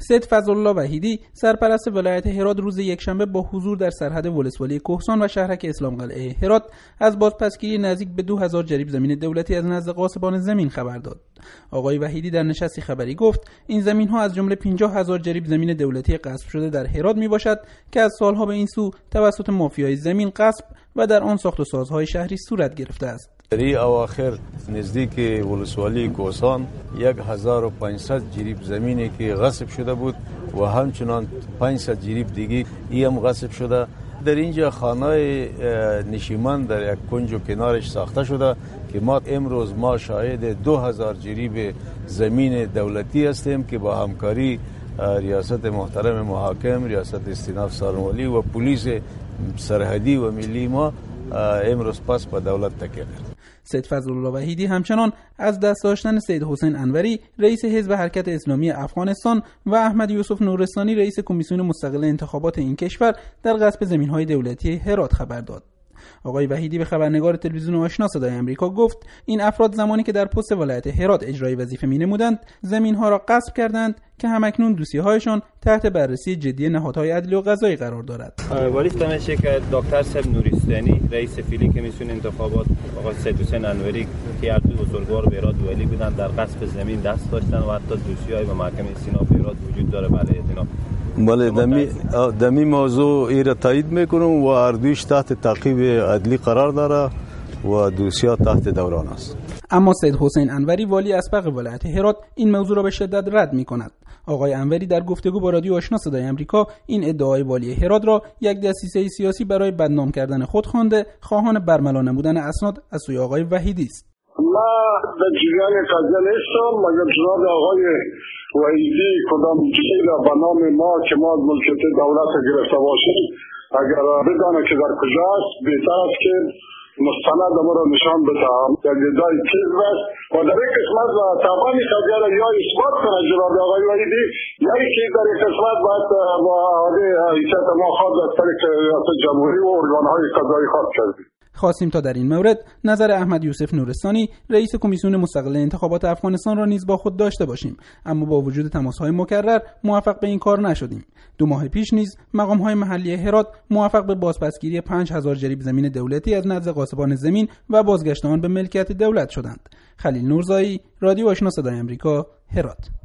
سید فضلالله وحیدی سرپرست ولایت هرات روز یکشنبه با حضور در سرحد ولسوالی کهسان و شهرک اسلام قلعه هرات از بازپسگیری نزدیک به 2000 جریب زمین دولتی از نزد غاصبان زمین خبر داد. آقای وحیدی در نشستی خبری گفت این زمین‌ها از جمله 50000 جریب زمین دولتی غصب شده در هرات میباشد که از سالها به این سو توسط مافیای زمین غصب و در آن ساخت و سازهای شهری صورت گرفته است. در این اواخر نزدیک ولسوالی کهسان 1500 جریب زمینی که غصب شده بود و همچنان 500 جریب دیگه هم غصب شده. در اینجا خانه نشیمن در یک کنج و کنارش ساخته شده که ما امروز شاهد 2000 جریب زمین دولتی هستیم که با همکاری ریاست محترم محاکم، ریاست استیناف سالمولی و پلیس سرحدی و ملی ما امروز پس به دولت تکیه کرد. سید فضلالله وحیدی همچنان از دست داشتن سید حسین انوری رئیس حزب حرکت اسلامی افغانستان و احمد یوسف نورستانی رئیس کمیسیون مستقل انتخابات این کشور در غصب زمین‌های دولتی هرات خبر داد. آقای وحیدی به خبرنگار تلویزیون آشنا صدای آمریکا گفت این افراد زمانی که در پست ولایت هرات اجرای وظیفه می‌نمودند زمین‌ها را غصب کردند که همکنون دوسیه‌هایشان تحت بررسی جدی نهادهای عدلی و قضایی قرار دارد. ولی تنشه که دکتر صاحب نورستانی رئیس فیلی کمیسیون انتخابات آقای سید حسین انوری که هر دو بزرگوار به هرات ولی بودند در غصب زمین دست داشتن و حتی دوسیه‌های به محکمه استیناف هرات وجود داره. بله دمی موضوع را تایید میکنم و اردوش تحت تعقیب عدلی قرار داره و دوسیه تحت دوران است. اما سید حسین انوری والی اسبق ولایت هرات این موضوع را به شدت رد میکند. آقای انوری در گفتگو با رادیو آشنا صدای آمریکا این ادعای والی هرات را یک دسیسه سیاسی برای بدنام کردن خود خوانده، خواهان برملا نمودن اسناد از سوی آقای وحیدی است. ما در جریان قضیه نیستم مگر جناب آقای وحیدی کدام چیزی را به نام ما که ما ملکیت دولت گرفته باشیم اگر بدانه که در کجاست بهتر است که مستند ما را نشان بدهم. یک ادعای چیز است و در این قسمت تمامی قضیه را یا اثبات کنه جناب آقای وحیدی یا اینکه در این قسمت باید با حیثیت ما خود از طریق ریاست جمهوری و ارگانهای قضایی خواست کردیم. خواستیم تا در این مورد نظر احمد یوسف نورستانی رئیس کمیسیون مستقل انتخابات افغانستان را نیز با خود داشته باشیم، اما با وجود تماس‌های مکرر موفق به این کار نشدیم. 2 ماه پیش نیز مقام‌های محلی هرات موفق به بازپسگیری 5000 جریب زمین دولتی از نزد غاصبان زمین و بازگشت آن به ملکیت دولت شدند. خلیل نورزایی، رادیو آشنا صدای آمریکا، هرات.